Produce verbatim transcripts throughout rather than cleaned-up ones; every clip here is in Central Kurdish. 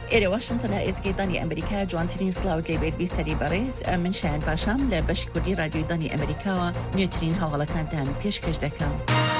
إلى واشنطن إزگەی دانی ئەمریکا جوانترین سلااوت لێبێت بیستەری بەڕێز من شایان پاشام لە بەشی کوردی رادیۆی دانی ئەمریکاوە نوێترین هەواڵەکانتان پێشکەش دەکەم.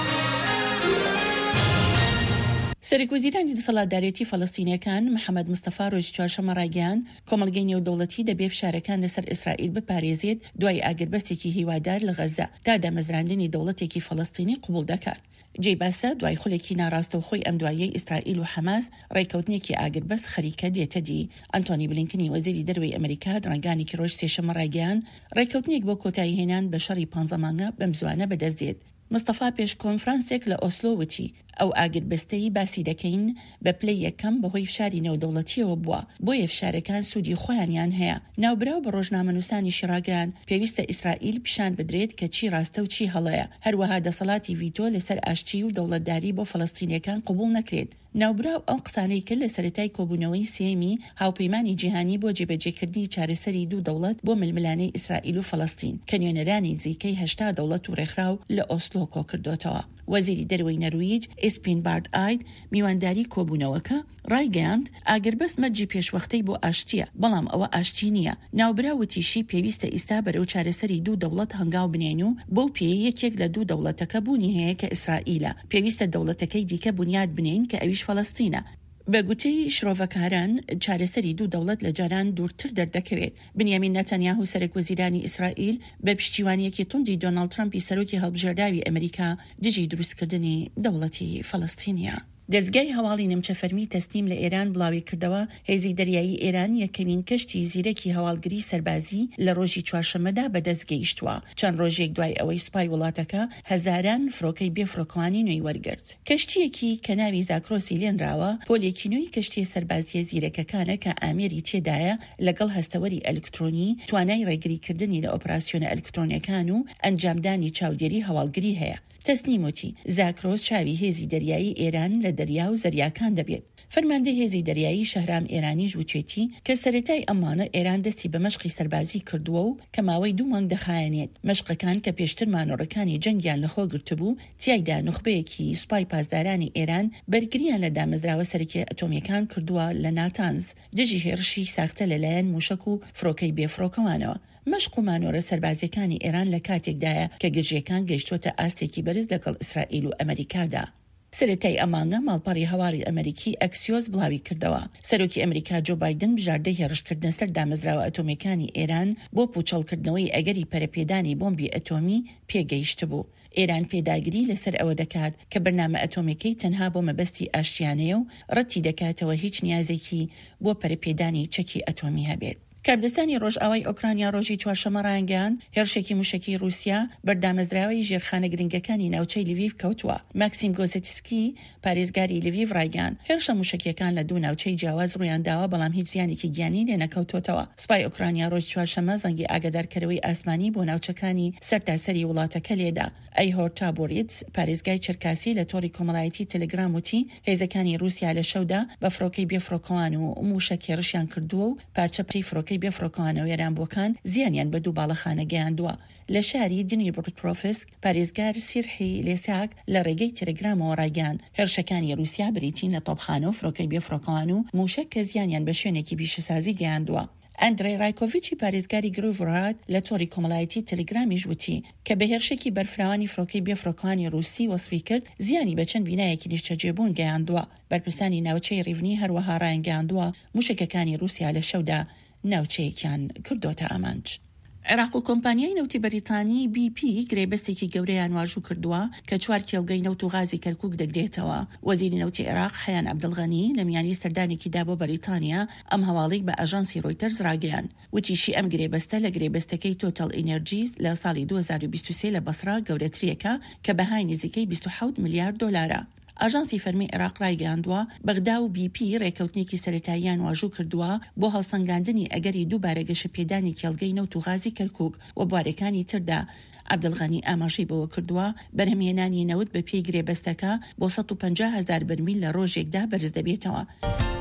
سەرکوزیرانی دەسەڵاتدارێتی فەڵەستینیەکان محەممەد مستەفا ڕۆژی چوارشەمە ڕایگەیاند کۆمەڵگەی نێودەوڵەتی دەبێ فشارەکان لەسەر ئیسرائیل بپارێزێت دوای ئاگربەستێکی هیوادار لە غەزە تا دامەزراندنی دەوڵەتێکی فەڵەستینی قبول دەکات. جێی باسە دوای خولێکی ناڕاستەوخۆی ئەم دوایەی ئیسرائیل و حەماس ڕێکەوتنێکی ئاگربەست خەریکە دێتە دی. ئەنتۆنی بلینکنی وەزیری دەروی ئەمریکا درەنگانێکی ڕۆژ سێشەمە ڕایگەیاند ڕێکەوتنێک بۆ کۆتایی هێنان بە شەڕی پانزە مانگە بەم زوانە بەدەست دێت. مستەفا پێش کۆنفرانسێک لە ئۆسلۆ وتی ئەو ئاگربەستەی باسی دەکەین بە پلەی یەکەم بەهۆی فشاری نێودەوڵەتیەوە بووە بۆیە فشارەکان سوودی خۆیانیان هەیە. ناوبراو بە ڕۆژنامەنووسانی شیراگان پێویستە ئیسرائیل پیشان بدرێت کە چی ڕاستە و چی هەڵەیە، هەروەها دەسەڵاتی ڤیتۆ لەسەر ئاشتی و دەوڵەتداری بۆ فەڵەستینیەکان قبول نەکرێت. ناوبراو ئەو قسانەی کرد لە سەرەتای کۆبوونەوەی سێمی هاوپەیمانی جیهانی بۆ جێبەجێکردنی چارەسەری دوو دەوڵەت بۆ ململانەی ئیسرائیل و فەڵەستین کە نوێنەرانی نزیکەی هەشتا دەوڵەت و ڕێکخراو لە ئۆسلۆ کۆکردوتەوە. وەزیری دەروەی نەرویج ئیسپین بارد ئاید میوانداری کۆبوونەوەکە ڕایگەیاند ئاگربەست مەرجی پێشوەختەی بۆ ئاشتیە بەڵام ئەوە ئاشتی نییە. ناوبراوتیشی پێویستە ئیستا بەرەو چارەسەری دوو دەوڵەت هەنگاو بنێن و بەو پێی یەکێک لە دوو دەوڵەتەکە بوونی هەیە کە ئیسرائیلە، پێویستە دەوڵەتەکەی دیکە بنیاد بنین کە ئەویش فەڵەستینە. بە گوتەی شرۆڤەکاران چارەسەری دوو دەوڵەت لە جاران دوورتر دەردەکەوێت. بنیامین نەتەنیاهو سەرۆکوەزیرانی ئیسرائیل بە پشتیوانیەکی توندی دۆناڵد ترامپی سەرۆکی هەڵبژێرداوی ئەمریکا دژی دروستکردنی دەوڵەتی فەڵەستینیە. دەستگای هەواڵی نەمچەفەرمی تەسلیم لە ئێران بڵاوی کردەوە هێزی دەریایی ئێران یەکەمین کەشتی زیرەکی هەواڵگری سەربازی لە ڕۆژی چوارشەمەدا بەدەستگەیشتووە چەند ڕۆژێک دوای ئەوەی سوپای وڵاتەکە هەزاران فرۆکەی بێفرۆکەوانی نوێی وەرگرت. کەشتیەکی کە ناوی زاکرۆسی لێنراوە پۆلێکی نوێی کەشتی سەربازیە زیرەکەکانە کە ئامێری تێدایە لەگەڵ هەستەوەری ئەلکترۆنی توانای ڕێگریکردنی لە ئۆپراسیۆنە ئەلکترۆنیەکان و ئەنجامدانی چاودێری هەواڵگری هەیە. تەسنیموتی زاکرۆس چاوی هێزی دەریایی ئێران لە دەریا و زەریاکان دەبێت. فەرماندەی هێزی دەریایی شەهرام ئێرانی ژووتێتی کە سەرەتای ئەمانە ئێران دەستی بە مەشقی سەربازی کردووە و کە ماوەی دوو مانگ دەخایەنێت. مەشقەکان کە پێشتر مانۆڕەکانی جەنگیان لەخۆ گرتبوو تیایدا نوخبەیەکی سوپای پاسدارانی ئێران بەرگریان لە دامەزراوە سەرکی ئەتۆمیەکان کردووە لە ناتانز دژی هێرشی ساختە لەلایەن موشک و فرۆکەی بێفرۆکەوانەوە. مەشق و مانۆرە سەربازیەکانی ئێران لە کاتێکدایە کە گرژیەکان گەیشتوتە ئاستێکی بەرز لەگەڵ ئیسرائیل و ئەمریکادا. سەرەتای ئەمانگە ماڵپەڕی هەواری ئەمریکی ئەکسیۆز بڵاوی کردەوە. سەرۆکی ئەمریکا جۆ بایدن بژاردەی هێرشکردنە سەر دامەزراوە ئەتۆمیەکانی ئێران بۆ پوچەڵکردنەوەی ئەگەری پەرەپێدانی بۆمبی ئەتۆمی پێگەیشت بوو. ئێران پێداگیری لەسەر ئەوە دەکات کە بەرنامە ئەتۆمیەکەی تەنها بۆ مەبەستی ئاشتیانەیە و ڕەتی دەکاتەوە هیچ نیازێکی بۆ پەرەپێدانی چەکی ئەتۆمی هەبێت. کاردستانی ڕۆژئاوای ئۆکرانیا ڕۆژی چوارشەمە ڕایگەیاند هێرشێکی موشکی رووسیا بەردامەزراوەی ژێرخانە گرنگەکانی ناوچەی لڤیڤ کەوتووە. ماکسیم گۆزێتسکی پارێزگاری لڤیڤ ڕایگەیاند هێرشە موشکیەکان لە دوو ناوچەی جیاواز ڕوویانداوە بەڵام هیچ زیانێکی گیانی لێ نەکەوتۆتەوە. سوپای ئۆکرانیا ڕۆژ چوارشەمە زەنگی ئاگادارکەرەوەی ئاسمانی بۆ ناوچەکانی سەرتاسەری وڵاتەکە لێدا. ئەیهۆر تابۆریتس پارێزگای چرکاسی لە تۆڕی کۆمەڵایەتی تەلگرام وتی هێزەکانی رووسیا لە شەودا بە فرۆکەی بێفرۆکەوان و موشک هێرشیان کردووە و پارچەپڕی فرۆکەی بێفرۆکەوانەوە وێرانبووەکان زیانیان بە دوو باڵەخانە گەیاندووە. لە شاری دنیپرۆپێتروڤسک پارێزگار سیرحی لێساک لە ڕێگەی تەلگرامەوە ڕایگەیاند هێرشەکانی رووسیا بریتین لە تۆپخانە و فرۆکەی بێفرۆکەوان و موشک کە زیانیان بە شوێنێکی پیشەسازی گەیاندووە. ئەندرێ ڕایکۆڤیچی پارێزگاری گرۆڤڕات لە تۆڕی کۆمەڵایەتی تەلگرامیش وتی کە بە هێرشێکی بەرفراوانی فرۆکەی بێفرۆکەوانی رووسی وەسفی کرد زیانی بە چەند بینایەکی نیشتەجێبوون گەیاندووە. بەرپرسانی ناوچەی ڕیڤنی هەروەها ڕایگەیاندووە موشکەکانی رووسیا لە شەودا ناوچەیەکیان کردۆتە ئامانج. عێراق و کۆمپانیای نەوتی بەریتانی بی پی گرێبەستێکی گەورەیان واژوو کردووە کە چوار کێڵگەی نەوت و غازی کەرکووک دەگرێتەوە. وەزیری نەوتی عێراق حەیان عەبدڵغەنی لە میانی سەردانێکیدا بۆ بەریتانیا ئەم هەواڵەی بە ئاژانسی ڕۆیتەرز ڕاگەیاند. وتیشی ئەم گرێبەستە لە گرێبەستەکەی تۆتەل ئینەرجیز لە ساڵی دوو هەزار و بیست و سێ لە بەسرا گەورەترێکە کە بەهای نزیکەی بیست و حەوت ملیارد دۆلارە. ئاژانسی فەرمی عێراق ڕایگەیاندووە بەغدا و بی پی ڕێکەوتنێکی سەرەتاییان واژوو کردووە بۆ هەڵسەنگاندنی ئەگەری دووبارە گەشەپێدانی کێڵگەی نەوت و غازی کەرکووک و بوارەکانی تردا. عەبدڵغەنی ئاماژەی بەوە کردووە بەرهەمهێنانی نەوت بە پێی گرێبەستەکە بۆ سەد و پەنجا هەزار بەرمیل لە ڕۆژێکدا بەرز دەبێتەوە.